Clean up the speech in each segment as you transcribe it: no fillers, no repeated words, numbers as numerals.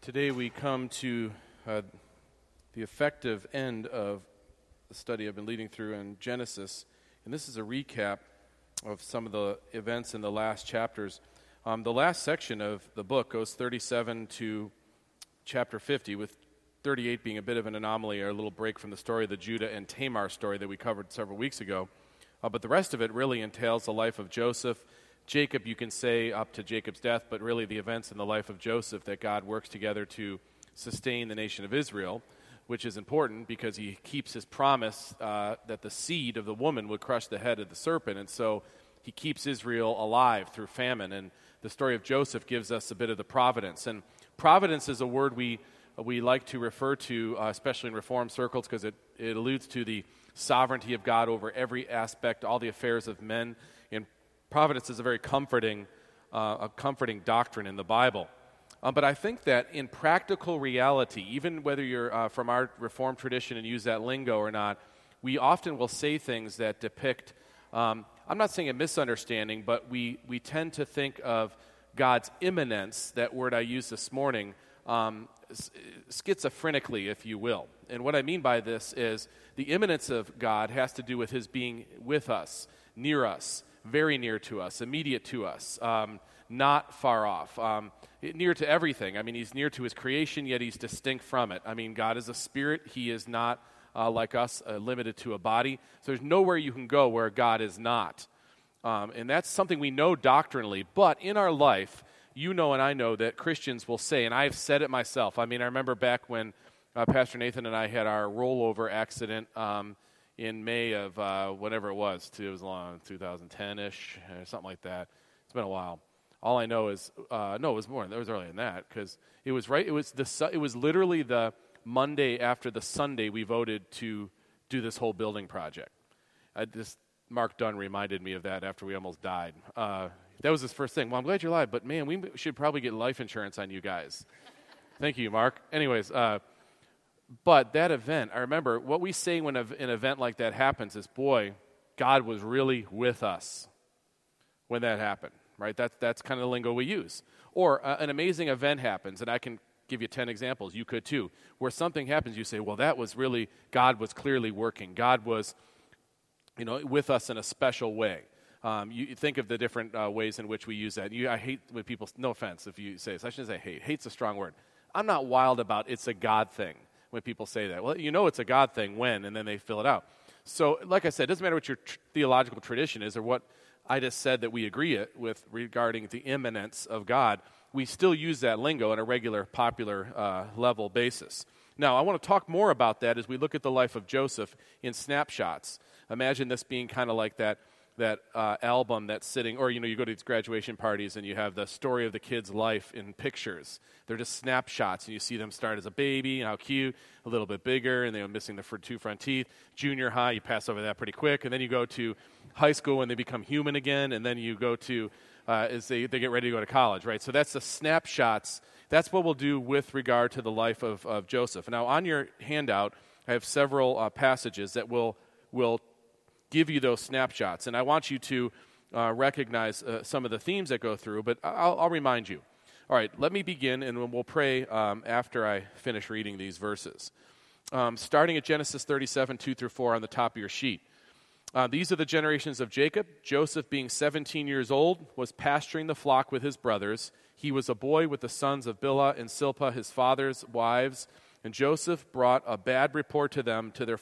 Today we come to the effective end of the study I've been leading through in Genesis, and this is a recap of some of the events in the last chapters. The last section of the book goes 37 to chapter 50, with 38 being a bit of an anomaly, or a little break from the story of the Judah and Tamar story that we covered several weeks ago. But the rest of it really entails the life of Joseph. Jacob, you can say, up to Jacob's death, but really the events in the life of Joseph that God works together to sustain the nation of Israel, which is important because he keeps his promise that the seed of the woman would crush the head of the serpent, and so he keeps Israel alive through famine. And the story of Joseph gives us a bit of the providence. And providence is a word we like to refer to, especially in Reformed circles, because it alludes to the sovereignty of God over every aspect, all the affairs of men. And providence is a very comforting doctrine in the Bible. But I think that in practical reality, even whether you're from our Reformed tradition and use that lingo or not, we often will say things that depict, I'm not saying a misunderstanding, but we tend to think of God's immanence, that word I used this morning, schizophrenically, if you will. And what I mean by this is the immanence of God has to do with his being with us, near us, very near to us, immediate to us, not far off, near to everything. I mean, he's near to his creation, yet he's distinct from it. I mean, God is a spirit. He is not like us, limited to a body. So there's nowhere you can go where God is not. And that's something we know doctrinally. But in our life, you know and I know that Christians will say, and I've said it myself. I mean, I remember back when Pastor Nathan and I had our rollover accident in May of whatever it was. It was long, 2010-ish, or something like that. It's been a while. All I know is, no, it was more. It was earlier than that, because it was right. It was literally the Monday after the Sunday we voted to do this whole building project. Mark Dunn reminded me of that after we almost died. That was his first thing. Well, I'm glad you're alive, but man, we should probably get life insurance on you guys. Thank you, Mark. Anyways, but that event, I remember what we say when an event like that happens is, boy, God was really with us when that happened, right? That's kind of the lingo we use. Or an amazing event happens, and I can give you 10 examples. You could too. Where something happens, you say, well, that was really, God was clearly working. God was, with us in a special way. You think of the different ways in which we use that. I hate when people, no offense if you say this, I shouldn't say hate. Hate's a strong word. I'm not wild about it's a God thing when people say that. Well, it's a God thing when, and then they fill it out. So, like I said, it doesn't matter what your theological tradition is or what I just said that we agree with regarding the immanence of God. We still use that lingo on a regular, popular level basis. Now, I want to talk more about that as we look at the life of Joseph in snapshots. Imagine this being kind of like that album that's sitting, or you go to these graduation parties and you have the story of the kid's life in pictures. They're just snapshots, and you see them start as a baby, and how cute, a little bit bigger, and they're missing the two front teeth. Junior high, you pass over that pretty quick, and then you go to high school when they become human again, and then you go to as they get ready to go to college, right? So that's the snapshots. That's what we'll do with regard to the life of Joseph. Now, on your handout, I have several passages that will give you those snapshots. And I want you to recognize some of the themes that go through, but I'll remind you. All right, let me begin, and we'll pray after I finish reading these verses. Starting at Genesis 37, 2 through 4 on the top of your sheet. These are the generations of Jacob. Joseph, being 17 years old, was pasturing the flock with his brothers. He was a boy with the sons of Bilhah and Zilpah, his father's wives. And Joseph brought a bad report of them to their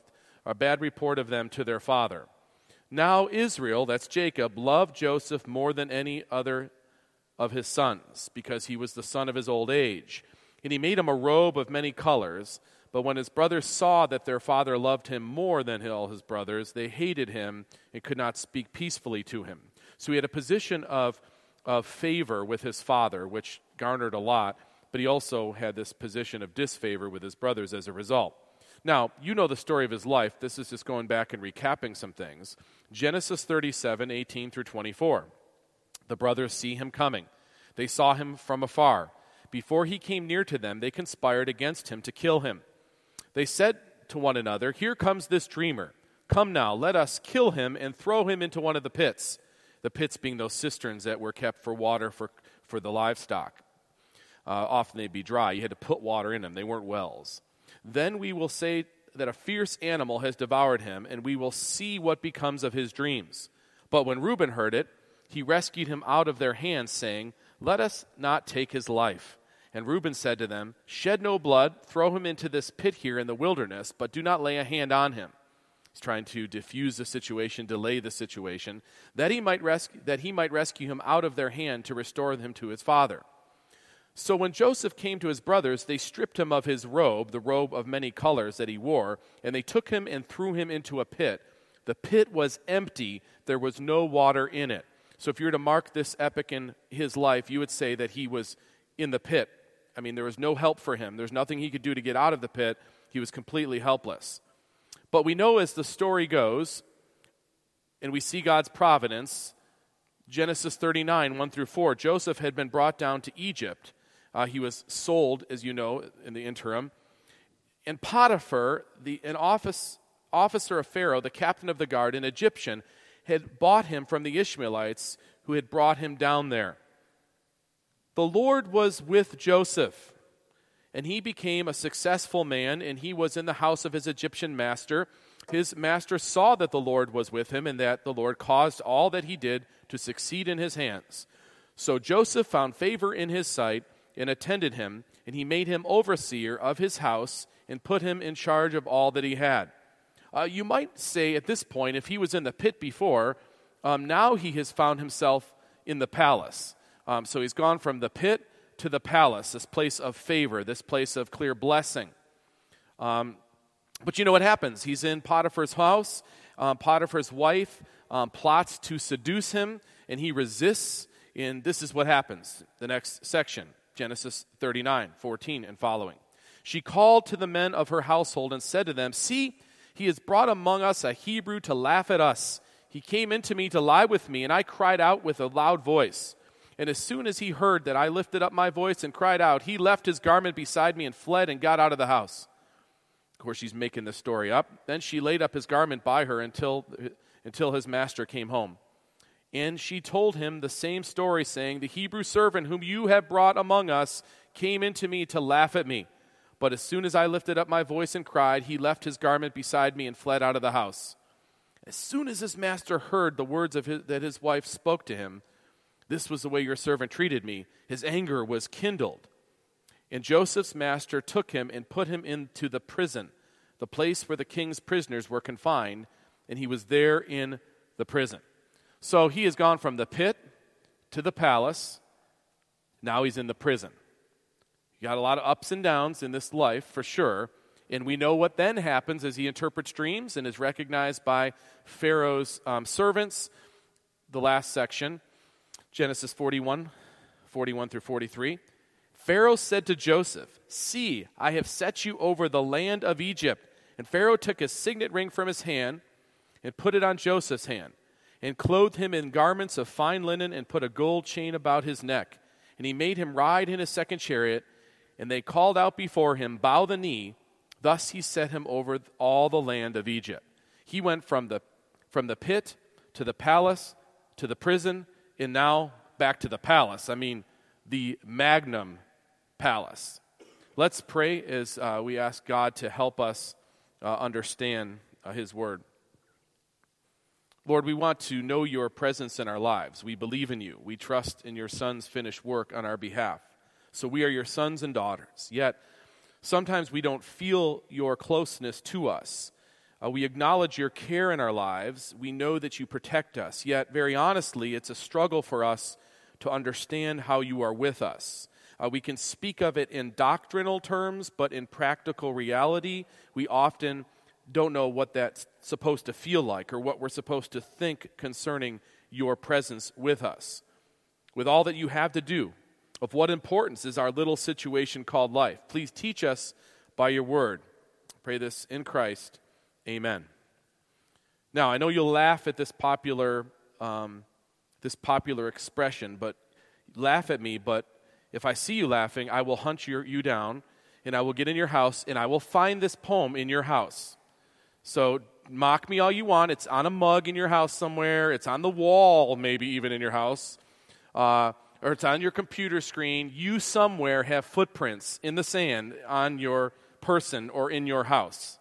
father. Now Israel, that's Jacob, loved Joseph more than any other of his sons, because he was the son of his old age. And he made him a robe of many colors. But when his brothers saw that their father loved him more than all his brothers, they hated him and could not speak peacefully to him. So he had a position of favor with his father, which garnered a lot, but he also had this position of disfavor with his brothers as a result. Now, you know the story of his life. This is just going back and recapping some things. Genesis 37, 18 through 24. The brothers see him coming. They saw him from afar. Before he came near to them, they conspired against him to kill him. They said to one another, "Here comes this dreamer. Come now, let us kill him and throw him into one of the pits." The pits being those cisterns that were kept for water for the livestock. Often they'd be dry. You had to put water in them. They weren't wells. Then we will say that a fierce animal has devoured him, and we will see what becomes of his dreams. But when Reuben heard it, he rescued him out of their hands, saying, let us not take his life. And Reuben said to them, shed no blood, throw him into this pit here in the wilderness, but do not lay a hand on him. He's trying to diffuse the situation, delay the situation, that he might rescue him out of their hand to restore him to his father. So when Joseph came to his brothers, they stripped him of his robe, the robe of many colors that he wore, and they took him and threw him into a pit. The pit was empty, there was no water in it. So if you were to mark this epic in his life, you would say that he was in the pit. I mean, there was no help for him. There's nothing he could do to get out of the pit. He was completely helpless. But we know as the story goes, and we see God's providence, Genesis 39, 1 through 4, Joseph had been brought down to Egypt. He was sold, as you know, in the interim. And Potiphar, an officer of Pharaoh, the captain of the guard, an Egyptian, had bought him from the Ishmaelites who had brought him down there. The Lord was with Joseph, and he became a successful man, and he was in the house of his Egyptian master. His master saw that the Lord was with him, and that the Lord caused all that he did to succeed in his hands. So Joseph found favor in his sight and attended him, and he made him overseer of his house and put him in charge of all that he had. You might say at this point, if he was in the pit before, now he has found himself in the palace. So he's gone from the pit to the palace, this place of favor, this place of clear blessing. But you know what happens? He's in Potiphar's house. Potiphar's wife plots to seduce him, and he resists. And this is what happens. The next section, Genesis 39, 14 and following. She called to the men of her household and said to them, see, he has brought among us a Hebrew to laugh at us. He came in to me to lie with me, and I cried out with a loud voice. And as soon as he heard that I lifted up my voice and cried out, he left his garment beside me and fled and got out of the house. Of course, she's making the story up. Then she laid up his garment by her until his master came home. And she told him the same story, saying, the Hebrew servant whom you have brought among us came into me to laugh at me. But as soon as I lifted up my voice and cried, he left his garment beside me and fled out of the house. As soon as his master heard the words that his wife spoke to him, this was the way your servant treated me, his anger was kindled. And Joseph's master took him and put him into the prison, the place where the king's prisoners were confined, and he was there in the prison. So he has gone from the pit to the palace. Now he's in the prison. You got a lot of ups and downs in this life, for sure. And we know what then happens as he interprets dreams and is recognized by Pharaoh's servants. The last section, Genesis 41 through 43. Pharaoh said to Joseph, see, I have set you over the land of Egypt. And Pharaoh took his signet ring from his hand and put it on Joseph's hand, and clothed him in garments of fine linen, and put a gold chain about his neck. And he made him ride in his second chariot, and they called out before him, bow the knee. Thus he set him over all the land of Egypt. He went from the pit to the palace to the prison, and now back to the palace. I mean, the Magnum Palace. Let's pray as we ask God to help us understand his word. Lord, we want to know your presence in our lives. We believe in you. We trust in your Son's finished work on our behalf. So we are your sons and daughters. Yet, sometimes we don't feel your closeness to us. We acknowledge your care in our lives. We know that you protect us. Yet, very honestly, it's a struggle for us to understand how you are with us. We can speak of it in doctrinal terms, but in practical reality, we often don't know what that's supposed to feel like or what we're supposed to think concerning your presence with us. With all that you have to do, of what importance is our little situation called life? Please teach us by your word. I pray this in Christ. Amen. Now, I know you'll laugh at this popular expression, but laugh at me, but if I see you laughing, I will hunt you down, and I will get in your house, and I will find this poem in your house. So mock me all you want. It's on a mug in your house somewhere. It's on the wall, maybe even in your house. or it's on your computer screen, you somewhere have footprints in the sand on your person or in your house.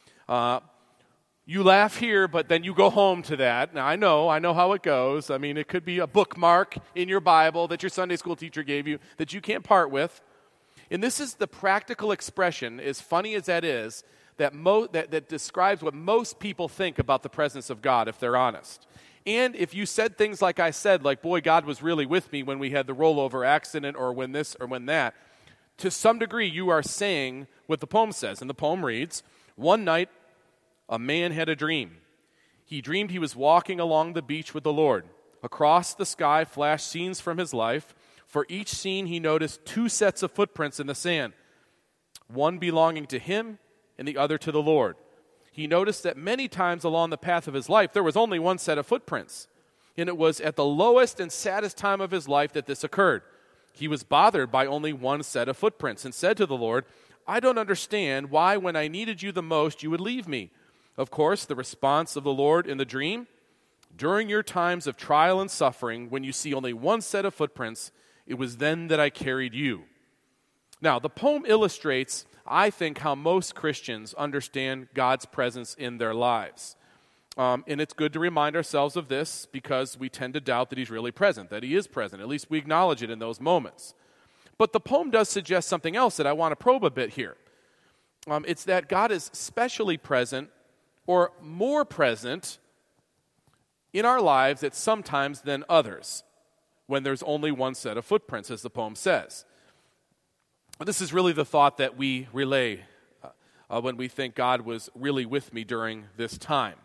You laugh here, but then you go home to that. Now, I know how it goes. I mean, it could be a bookmark in your Bible that your Sunday school teacher gave you that you can't part with. And this is the practical expression, as funny as that is, that describes what most people think about the presence of God, if they're honest. And if you said things like I said, like, boy, God was really with me when we had the rollover accident or when this or when that, to some degree you are saying what the poem says. And the poem reads, "One night, a man had a dream. He dreamed he was walking along the beach with the Lord. Across the sky flashed scenes from his life. For each scene he noticed 2 sets of footprints in the sand, one belonging to him and the other to the Lord. He noticed that many times along the path of his life there was only 1 set of footprints, and it was at the lowest and saddest time of his life that this occurred. He was bothered by only 1 set of footprints and said to the Lord, 'I don't understand why when I needed you the most you would leave me.' Of course, the response of the Lord in the dream, 'During your times of trial and suffering, when you see only 1 set of footprints, it was then that I carried you.'" Now, the poem illustrates, I think, how most Christians understand God's presence in their lives. And it's good to remind ourselves of this because we tend to doubt that he's really present, that he is present. At least we acknowledge it in those moments. But the poem does suggest something else that I want to probe a bit here. It's that God is specially present or more present in our lives at some times than others when there's only 1 set of footprints, as the poem says. This is really the thought that we relay when we think God was really with me during this time.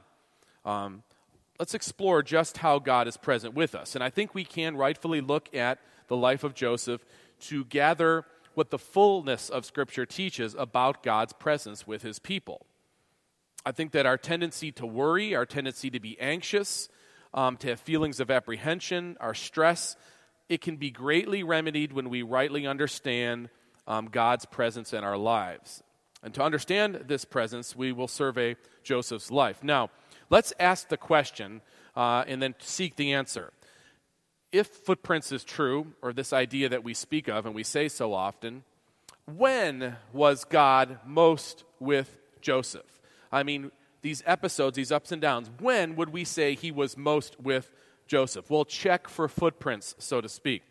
Let's explore just how God is present with us. And I think we can rightfully look at the life of Joseph to gather what the fullness of Scripture teaches about God's presence with his people. I think that our tendency to worry, our tendency to be anxious, to have feelings of apprehension, our stress, it can be greatly remedied when we rightly understand God's presence in our lives. And to understand this presence, we will survey Joseph's life. Now, let's ask the question and then seek the answer. If footprints is true, or this idea that we speak of and we say so often, when was God most with Joseph? I mean, these episodes, these ups and downs, when would we say he was most with Joseph? We'll check for footprints, so to speak.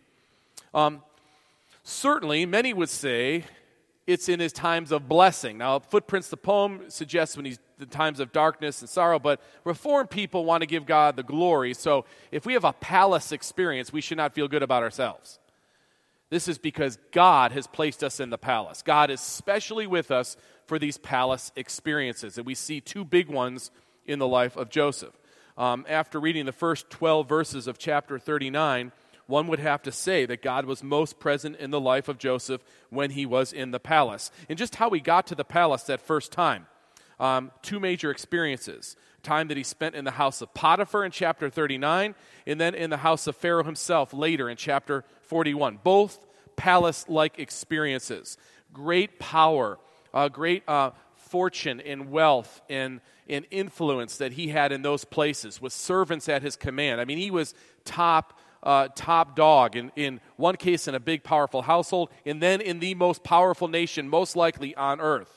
Certainly, many would say it's in his times of blessing. Now, footprints, the poem suggests when he's the times of darkness and sorrow, but Reformed people want to give God the glory. So if we have a palace experience, we should not feel good about ourselves. This is because God has placed us in the palace. God is specially with us for these palace experiences. And we see 2 big ones in the life of Joseph. After reading the first 12 verses of chapter 39, one would have to say that God was most present in the life of Joseph when he was in the palace. And just how he got to the palace that first time. 2 major experiences. Time that he spent in the house of Potiphar in chapter 39, and then in the house of Pharaoh himself later in chapter 41. Both palace-like experiences. Great power, great fortune and wealth and influence that he had in those places with servants at his command. I mean, he was top dog in one case in a big, powerful household, and then in the most powerful nation, most likely on earth.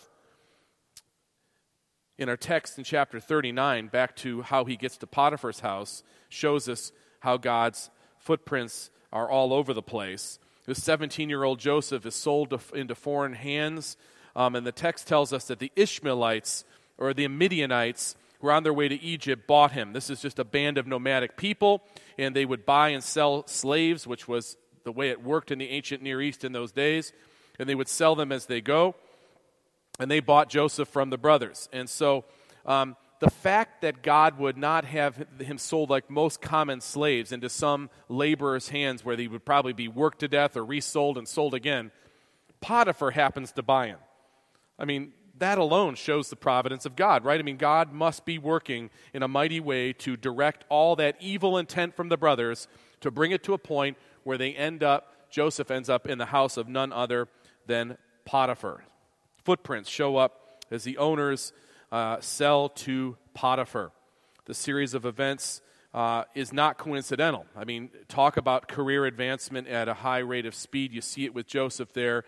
In our text in chapter 39, back to how he gets to Potiphar's house, shows us how God's footprints are all over the place. This 17-year-old Joseph is sold into foreign hands, and the text tells us that the Ishmaelites, or the Midianites, who were on their way to Egypt, bought him. This is just a band of nomadic people, and they would buy and sell slaves, which was the way it worked in the ancient Near East in those days, and they would sell them as they go. And they bought Joseph from the brothers. And so the fact that God would not have him sold like most common slaves into some laborer's hands where he would probably be worked to death or resold and sold again, Potiphar happens to buy him. I mean, that alone shows the providence of God, right? I mean, God must be working in a mighty way to direct all that evil intent from the brothers to bring it to a point where Joseph ends up in the house of none other than Potiphar. Footprints show up as the owners sell to Potiphar. The series of events is not coincidental. I mean, talk about career advancement at a high rate of speed. You see it with Joseph there.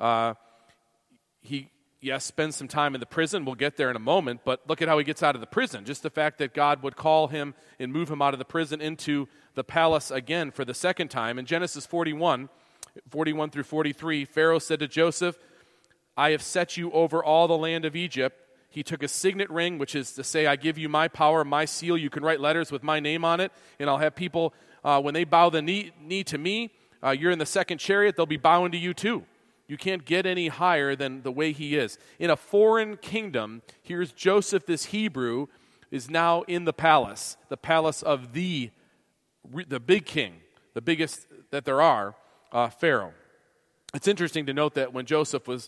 He spends some time in the prison. We'll get there in a moment, but look at how he gets out of the prison. Just the fact that God would call him and move him out of the prison into the palace again for the second time. In Genesis 41 through 43, Pharaoh said to Joseph, I have set you over all the land of Egypt. He took a signet ring, which is to say, I give you my power, my seal. You can write letters with my name on it, and I'll have people, when they bow the knee to me, you're in the second chariot, they'll be bowing to you too. You can't get any higher than the way he is. In a foreign kingdom, here's Joseph, this Hebrew, is now in the palace of the big king, the biggest that there are, Pharaoh. It's interesting to note that when Joseph was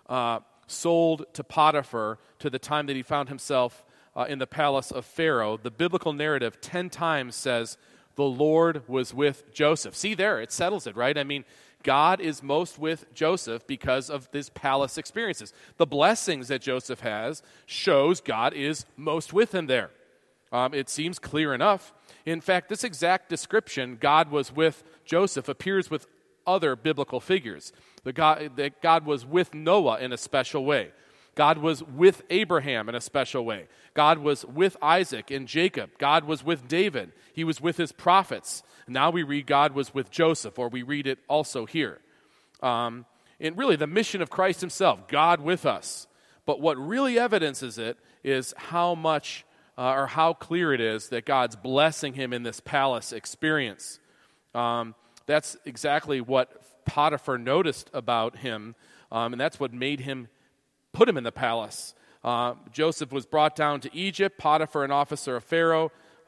sold to Potiphar to the time that he found himself in the palace of Pharaoh, the biblical narrative 10 times says, the Lord was with Joseph. See there, it settles it, right? I mean, God is most with Joseph because of his palace experiences. The blessings that Joseph has shows God is most with him there. It seems clear enough. In fact, this exact description, God was with Joseph, appears with other biblical figures. That God was with Noah in a special way. God was with Abraham in a special way. God was with Isaac and Jacob. God was with David. He was with his prophets. Now we read God was with Joseph, or we read it also here. And really the mission of Christ himself, God with us. But what really evidences it is how much or how clear it is that God's blessing him in this palace experience. That's exactly what Potiphar noticed about him, and that's what made him put him in the palace. Joseph was brought down to Egypt. Potiphar, an officer of Pharaoh,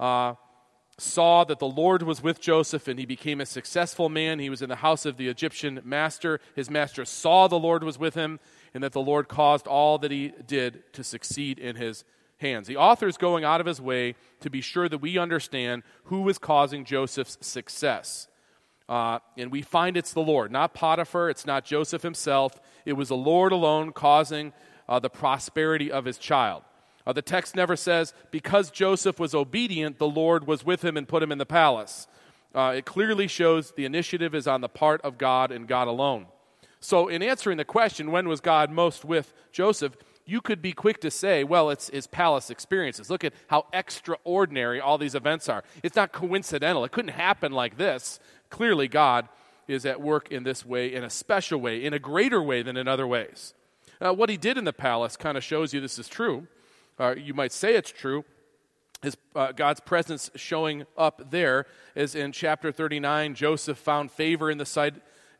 saw that the Lord was with Joseph, and he became a successful man. He was in the house of the Egyptian master. His master saw the Lord was with him, and that the Lord caused all that he did to succeed in his hands. The author is going out of his way to be sure that we understand who was causing Joseph's success. And we find it's the Lord, not Potiphar, it's not Joseph himself. It was the Lord alone causing the prosperity of his child. The text never says, because Joseph was obedient, the Lord was with him and put him in the palace. It clearly shows the initiative is on the part of God and God alone. So in answering the question, when was God most with Joseph, you could be quick to say, well, it's his palace experiences. Look at how extraordinary all these events are. It's not coincidental. It couldn't happen like this. Clearly, God is at work in this way, in a special way, in a greater way than in other ways. What he did in the palace kind of shows you this is true. You might say it's true. God's presence showing up there is in chapter 39. Joseph found favor in his sight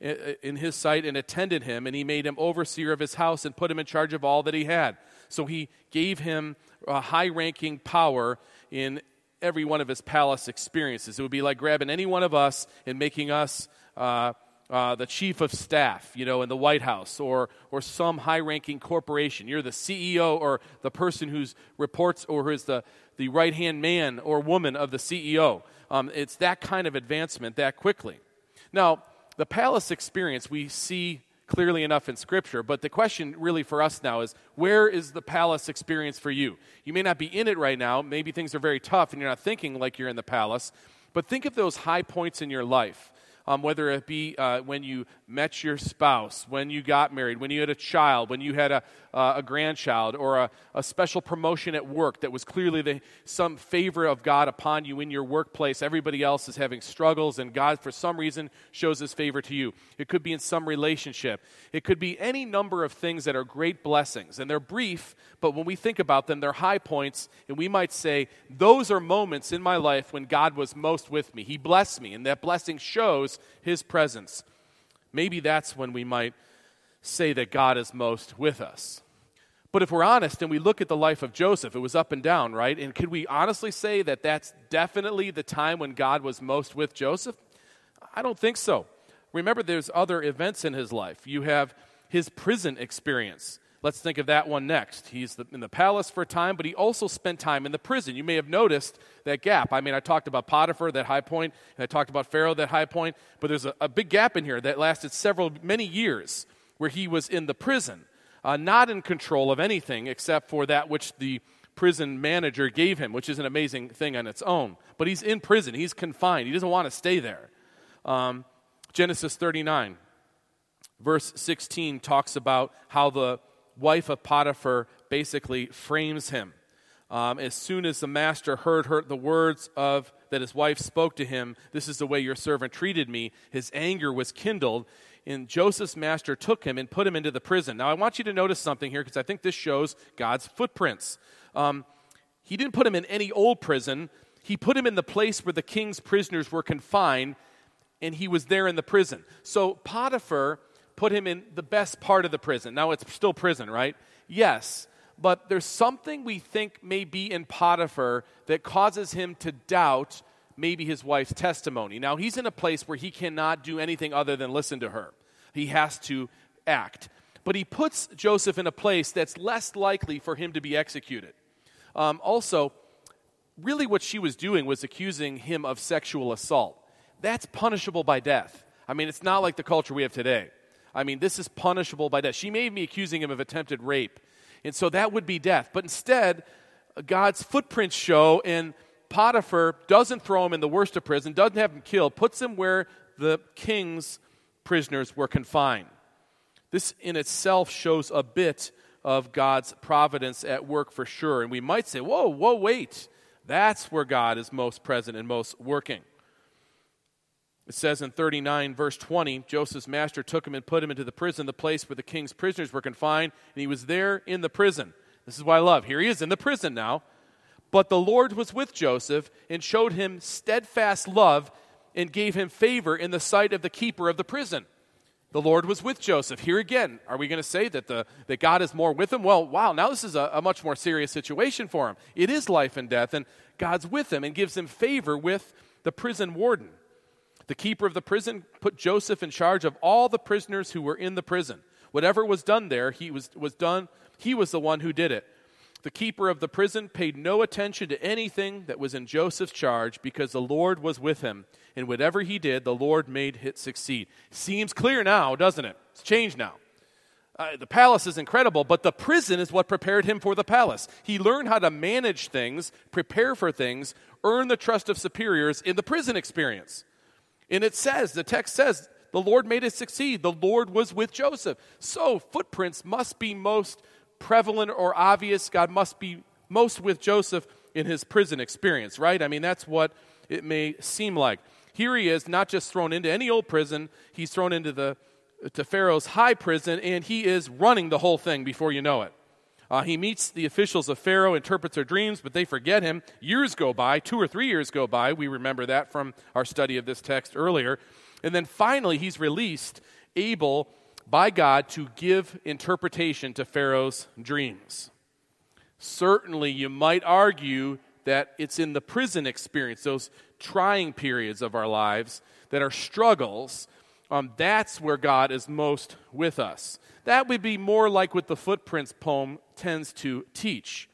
and attended him, and he made him overseer of his house and put him in charge of all that he had. So he gave him a high-ranking power in every one of his palace experiences. It would be like grabbing any one of us and making us the chief of staff, in the White House or some high-ranking corporation. You're the CEO or the person who's reports or who is the right-hand man or woman of the CEO. It's that kind of advancement that quickly. Now, the palace experience we see clearly enough in Scripture, but the question really for us now is, where is the palace experience for you? You may not be in it right now. Maybe things are very tough and you're not thinking like you're in the palace, but think of those high points in your life. Whether it be when you met your spouse, when you got married, when you had a child, when you had a grandchild, or a special promotion at work that was clearly some favor of God upon you in your workplace. Everybody else is having struggles, and God, for some reason, shows his favor to you. It could be in some relationship. It could be any number of things that are great blessings, and they're brief, but when we think about them, they're high points, and we might say, those are moments in my life when God was most with me. He blessed me, and that blessing shows his presence. Maybe that's when we might say that God is most with us. But if we're honest and we look at the life of Joseph, it was up and down, right? And could we honestly say that that's definitely the time when God was most with Joseph? I don't think so. Remember, there's other events in his life. You have his prison experience. Let's think of that one next. He's in the palace for a time, but he also spent time in the prison. You may have noticed that gap. I mean, I talked about Potiphar, that high point, and I talked about Pharaoh, that high point, but there's a big gap in here that lasted many years where he was in the prison, not in control of anything except for that which the prison manager gave him, which is an amazing thing on its own. But he's in prison. He's confined. He doesn't want to stay there. Genesis 39, verse 16 talks about how the wife of Potiphar basically frames him. As soon as the master heard the words of that his wife spoke to him, "This is the way your servant treated me," his anger was kindled, and Joseph's master took him and put him into the prison. Now I want you to notice something here, because I think this shows God's footprints. He didn't put him in any old prison. He put him in the place where the king's prisoners were confined, and he was there in the prison. So Potiphar put him in the best part of the prison. Now it's still prison, right? Yes. But there's something we think may be in Potiphar that causes him to doubt maybe his wife's testimony. Now, he's in a place where he cannot do anything other than listen to her. He has to act. But he puts Joseph in a place that's less likely for him to be executed. Also, really what she was doing was accusing him of sexual assault. That's punishable by death. I mean, it's not like the culture we have today. I mean, this is punishable by death. She may be accusing him of attempted rape. And so that would be death. But instead, God's footprints show, and Potiphar doesn't throw him in the worst of prison, doesn't have him killed, puts him where the king's prisoners were confined. This in itself shows a bit of God's providence at work for sure. And we might say, whoa, wait. That's where God is most present and most working. It says in 39, verse 20, Joseph's master took him and put him into the prison, the place where the king's prisoners were confined, and he was there in the prison. This is what I love. Here he is in the prison now. But the Lord was with Joseph and showed him steadfast love and gave him favor in the sight of the keeper of the prison. The Lord was with Joseph. Here again, are we going to say that God is more with him? Well, wow, now this is a much more serious situation for him. It is life and death, and God's with him and gives him favor with the prison warden. The keeper of the prison put Joseph in charge of all the prisoners who were in the prison. Whatever was done there, he was the one who did it. The keeper of the prison paid no attention to anything that was in Joseph's charge, because the Lord was with him. And whatever he did, the Lord made it succeed. Seems clear now, doesn't it? It's changed now. The palace is incredible, but the prison is what prepared him for the palace. He learned how to manage things, prepare for things, earn the trust of superiors in the prison experience. And the text says, the Lord made it succeed. The Lord was with Joseph. So footprints must be most prevalent or obvious. God must be most with Joseph in his prison experience, right? I mean, that's what it may seem like. Here he is, not just thrown into any old prison. He's thrown into to Pharaoh's high prison, and he is running the whole thing before you know it. He meets the officials of Pharaoh, interprets their dreams, but they forget him. Years go by, 2 or 3 years go by. We remember that from our study of this text earlier. And then finally, he's released, able by God to give interpretation to Pharaoh's dreams. Certainly, you might argue that it's in the prison experience, those trying periods of our lives that are struggles, that's where God is most with us. That would be more like what the Footprints poem tends to teach.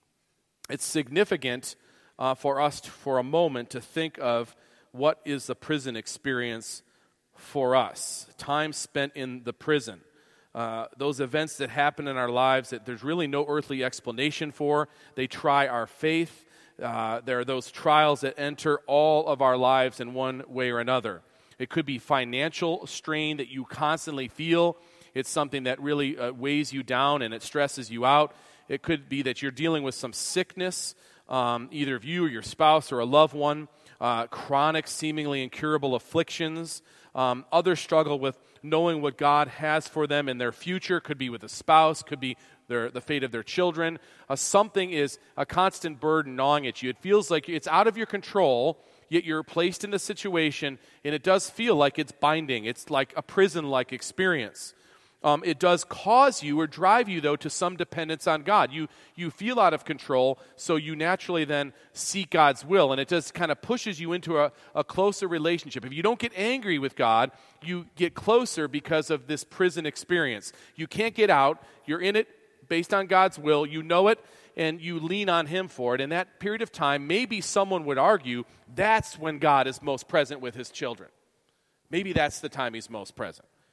It's significant for us for a moment to think of what is the prison experience for us. Time spent in the prison. Those events that happen in our lives that there's really no earthly explanation for. They try our faith. There are those trials that enter all of our lives in one way or another. It could be financial strain that you constantly feel. It's something that really weighs you down and it stresses you out. It could be that you're dealing with some sickness, either of you or your spouse or a loved one, chronic, seemingly incurable afflictions. Others struggle with knowing what God has for them in their future. Could be with a spouse, could be the fate of their children. Something is a constant burden gnawing at you. It feels like it's out of your control, yet you're placed in a situation, and it does feel like it's binding. It's like a prison-like experience. It does cause you or drive you, though, to some dependence on God. You feel out of control, so you naturally then seek God's will, and it just kind of pushes you into a closer relationship. If you don't get angry with God, you get closer because of this prison experience. You can't get out. You're in it based on God's will. You know it, and you lean on Him for it. In that period of time, maybe someone would argue that's when God is most present with His children. Maybe that's the time He's most present.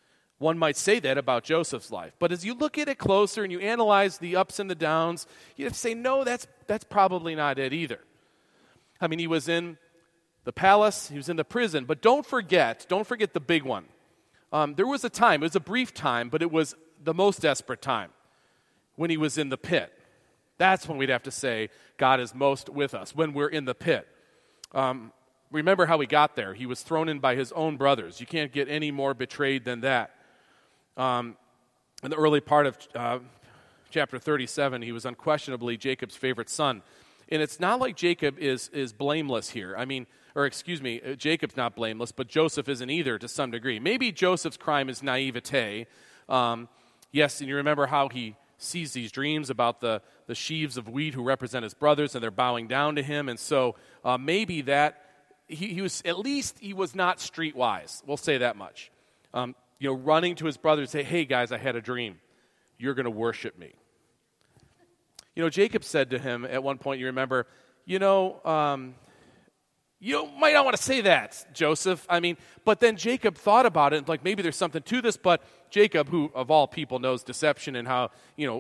One might say that about Joseph's life. But as you look at it closer and you analyze the ups and the downs, you have to say, no, that's probably not it either. I mean, he was in the palace, he was in the prison, but don't forget the big one. There was a time, it was a brief time, but it was the most desperate time when he was in the pit. That's when we'd have to say God is most with us, when we're in the pit. Remember how he got there. He was thrown in by his own brothers. You can't get any more betrayed than that. In the early part of chapter 37, he was unquestionably Jacob's favorite son. And it's not like Jacob is blameless here. Jacob's not blameless, but Joseph isn't either to some degree. Maybe Joseph's crime is naivete. Yes, and you remember how he sees these dreams about the sheaves of wheat who represent his brothers, and they're bowing down to him. And so maybe that he was not streetwise. We'll say that much. Running to his brothers and say, hey, guys, I had a dream. You're going to worship me. Jacob said to him at one point, you remember, you might not want to say that, Joseph. But then Jacob thought about it, like maybe there's something to this, but Jacob, who of all people knows deception and how,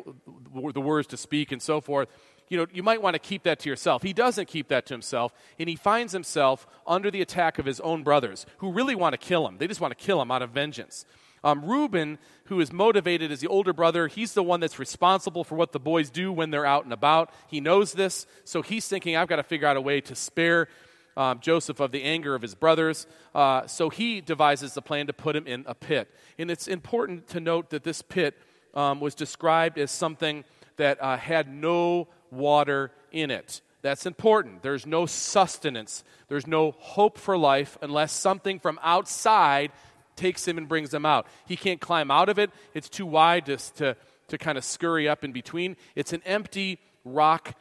the words to speak and so forth, you might want to keep that to yourself. He doesn't keep that to himself, and he finds himself under the attack of his own brothers, who really want to kill him. They just want to kill him out of vengeance. Reuben, who is motivated as the older brother, he's the one that's responsible for what the boys do when they're out and about. He knows this, so he's thinking, I've got to figure out a way to spare Joseph of the anger of his brothers. So he devises the plan to put him in a pit. And it's important to note that this pit was described as something that had no water in it. That's important. There's no sustenance. There's no hope for life unless something from outside takes him and brings him out. He can't climb out of it. It's too wide to kind of scurry up in between. It's an empty rock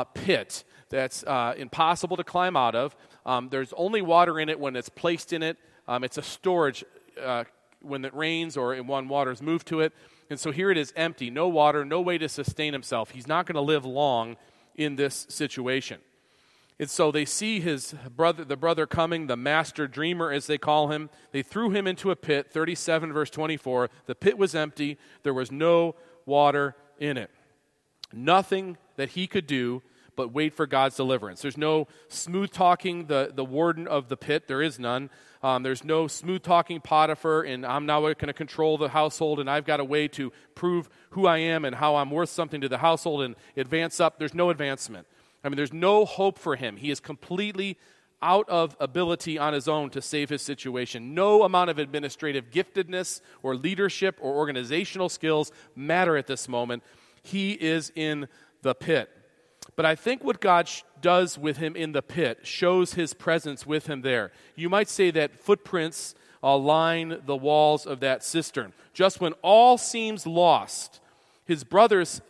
pit that's impossible to climb out of. There's only water in it when it's placed in it. It's a storage when it rains or when water is moved to it. And so here it is empty, no water, no way to sustain himself. He's not going to live long in this situation. And so they see the brother coming, the master dreamer as they call him. They threw him into a pit, 37 verse 24. The pit was empty. There was no water in it. Nothing that he could do but wait for God's deliverance. There's no smooth-talking the warden of the pit. There is none. There's no smooth-talking Potiphar, and I'm now going to control the household, and I've got a way to prove who I am and how I'm worth something to the household and advance up. There's no advancement. There's no hope for him. He is completely out of ability on his own to save his situation. No amount of administrative giftedness or leadership or organizational skills matter at this moment. He is in the pit. But I think what God does with him in the pit shows his presence with him there. You might say that footprints line the walls of that cistern. Just when all seems lost, his brothers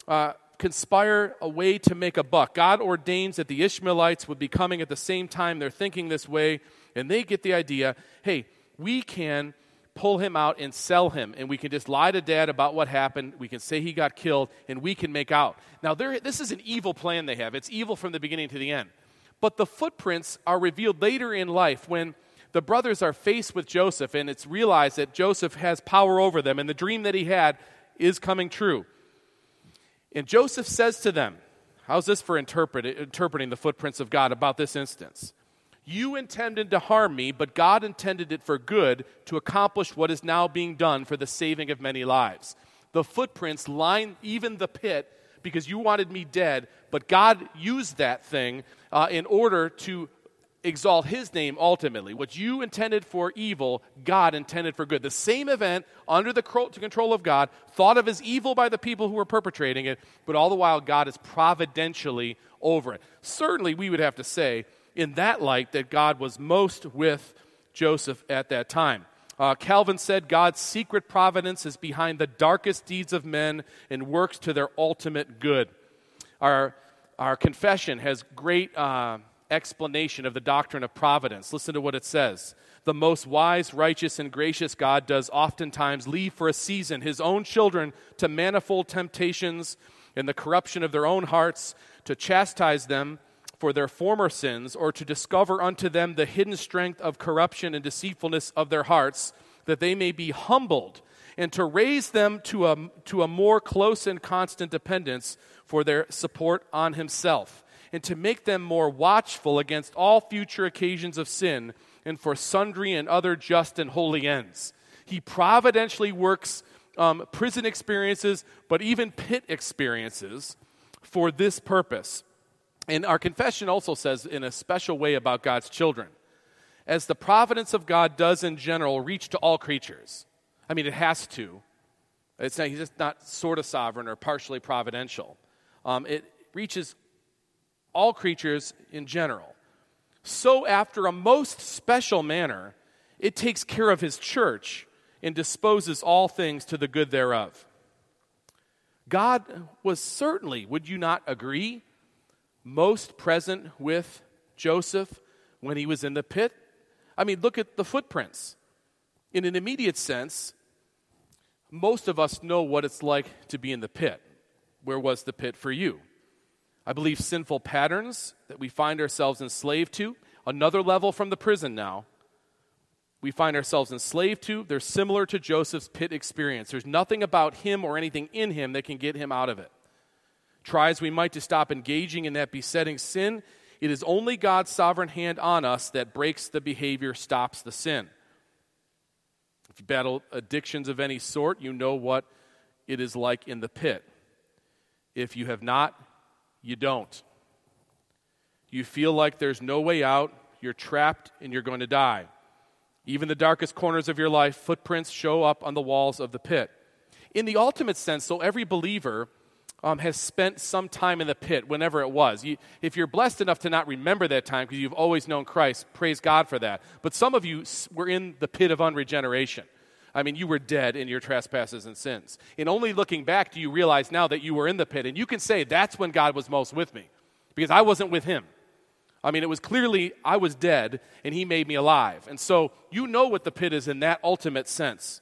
conspire a way to make a buck. God ordains that the Ishmaelites would be coming at the same time. They're thinking this way, and they get the idea, hey, we can pull him out and sell him, and we can just lie to Dad about what happened. We can say he got killed, and we can make out. Now, this is an evil plan they have. It's evil from the beginning to the end. But the footprints are revealed later in life when the brothers are faced with Joseph, and it's realized that Joseph has power over them, and the dream that he had is coming true. And Joseph says to them, how's this for interpreting the footprints of God about this instance? You intended to harm me, but God intended it for good to accomplish what is now being done for the saving of many lives. The footprints line even the pit because you wanted me dead, but God used that thing in order to exalt his name ultimately. What you intended for evil, God intended for good. The same event under the control of God, thought of as evil by the people who were perpetrating it, but all the while God is providentially over it. Certainly we would have to say in that light that God was most with Joseph at that time. Calvin said God's secret providence is behind the darkest deeds of men and works to their ultimate good. Our confession has great explanation of the doctrine of providence. Listen to what it says. The most wise, righteous, and gracious God does oftentimes leave for a season his own children to manifold temptations and the corruption of their own hearts, to chastise them for their former sins, or to discover unto them the hidden strength of corruption and deceitfulness of their hearts, that they may be humbled, and to raise them to a more close and constant dependence for their support on himself, and to make them more watchful against all future occasions of sin, and for sundry and other just and holy ends. He providentially works prison experiences, but even pit experiences for this purpose. And our confession also says in a special way about God's children, as the providence of God does in general reach to all creatures. I mean, it has to. He's just not sort of sovereign or partially providential. It reaches all creatures in general. So after a most special manner, it takes care of his church and disposes all things to the good thereof. God was certainly, would you not agree, most present with Joseph when he was in the pit? I mean, look at the footprints. In an immediate sense, most of us know what it's like to be in the pit. Where was the pit for you? I believe sinful patterns that we find ourselves enslaved to, another level from the prison now, we find ourselves enslaved to, they're similar to Joseph's pit experience. There's nothing about him or anything in him that can get him out of it. Try as we might to stop engaging in that besetting sin, it is only God's sovereign hand on us that breaks the behavior, stops the sin. If you battle addictions of any sort, you know what it is like in the pit. If you have not, you don't. You feel like there's no way out, you're trapped, and you're going to die. Even the darkest corners of your life, footprints show up on the walls of the pit. In the ultimate sense, so every believer has spent some time in the pit, whenever it was. If you're blessed enough to not remember that time because you've always known Christ, praise God for that. But some of you were in the pit of unregeneration. I mean, you were dead in your trespasses and sins. And only looking back do you realize now that you were in the pit. And you can say, that's when God was most with me, because I wasn't with him. I mean, it was clearly I was dead, and he made me alive. And so you know what the pit is in that ultimate sense.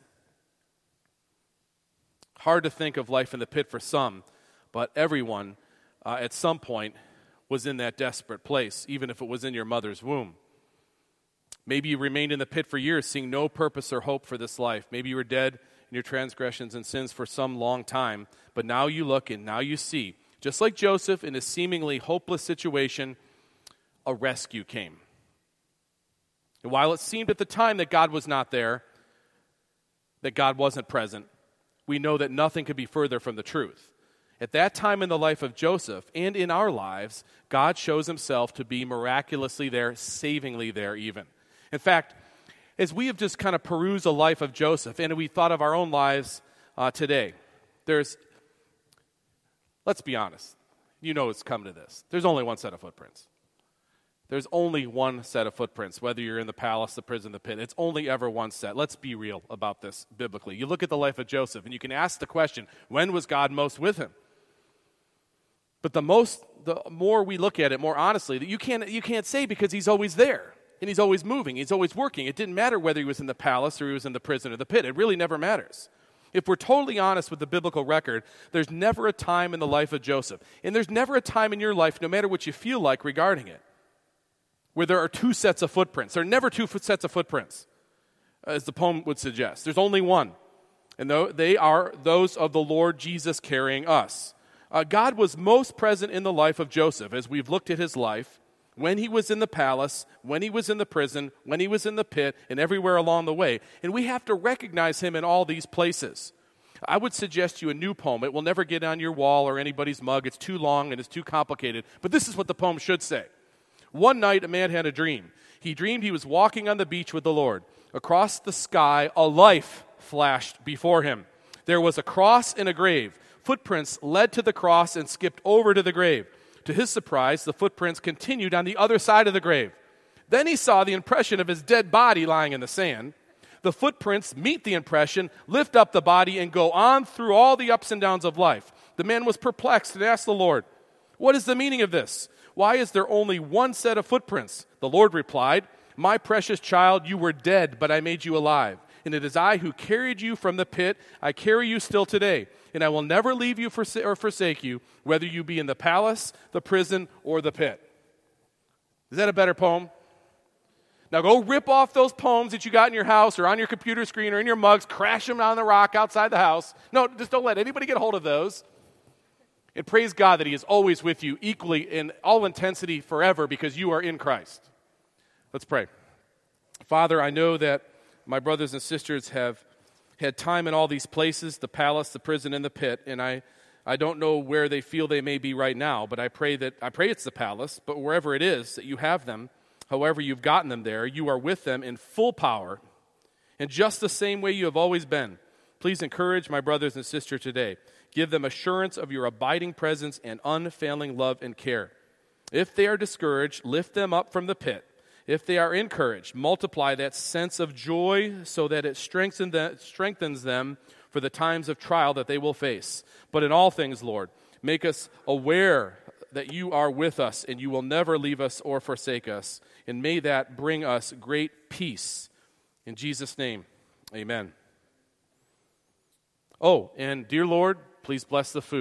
Hard to think of life in the pit for some, but everyone at some point was in that desperate place, even if it was in your mother's womb. Maybe you remained in the pit for years, seeing no purpose or hope for this life. Maybe you were dead in your transgressions and sins for some long time, but now you look and now you see, just like Joseph in a seemingly hopeless situation, a rescue came. And while it seemed at the time that God was not there, that God wasn't present, we know that nothing could be further from the truth. At that time in the life of Joseph and in our lives, God shows himself to be miraculously there, savingly there even. In fact, as we have just kind of perused the life of Joseph and we thought of our own lives today, let's be honest, you know it's come to this. There's only one set of footprints. There's only one set of footprints, whether you're in the palace, the prison, the pit. It's only ever one set. Let's be real about this biblically. You look at the life of Joseph, and you can ask the question, when was God most with him? But the more we look at it, more honestly, that you can't say, because he's always there, and he's always moving, he's always working. It didn't matter whether he was in the palace or he was in the prison or the pit. It really never matters. If we're totally honest with the biblical record, there's never a time in the life of Joseph, and there's never a time in your life, no matter what you feel like regarding it, where there are two sets of footprints. There are never two sets of footprints, as the poem would suggest. There's only one, and they are those of the Lord Jesus carrying us. God was most present in the life of Joseph, as we've looked at his life, when he was in the palace, when he was in the prison, when he was in the pit, and everywhere along the way. And we have to recognize him in all these places. I would suggest you a new poem. It will never get on your wall or anybody's mug. It's too long and it's too complicated. But this is what the poem should say. One night a man had a dream. He dreamed he was walking on the beach with the Lord. Across the sky, a life flashed before him. There was a cross and a grave. Footprints led to the cross and skipped over to the grave. To his surprise, the footprints continued on the other side of the grave. Then he saw the impression of his dead body lying in the sand. The footprints meet the impression, lift up the body, and go on through all the ups and downs of life. The man was perplexed and asked the Lord, "What is the meaning of this? Why is there only one set of footprints?" The Lord replied, "My precious child, you were dead, but I made you alive. And it is I who carried you from the pit. I carry you still today. And I will never leave you or forsake you, whether you be in the palace, the prison, or the pit." Is that a better poem? Now go rip off those poems that you got in your house or on your computer screen or in your mugs, crash them on the rock outside the house. No, just don't let anybody get a hold of those. And praise God that he is always with you, equally in all intensity forever, because you are in Christ. Let's pray. Father, I know that my brothers and sisters have had time in all these places, the palace, the prison, and the pit, and I don't know where they feel they may be right now, but I pray it's the palace, but wherever it is that you have them, however you've gotten them there, you are with them in full power, in just the same way you have always been. Please encourage my brothers and sisters today. Give them assurance of your abiding presence and unfailing love and care. If they are discouraged, lift them up from the pit. If they are encouraged, multiply that sense of joy so that it strengthens them for the times of trial that they will face. But in all things, Lord, make us aware that you are with us and you will never leave us or forsake us. And may that bring us great peace. In Jesus' name, amen. Oh, and dear Lord, please bless the food.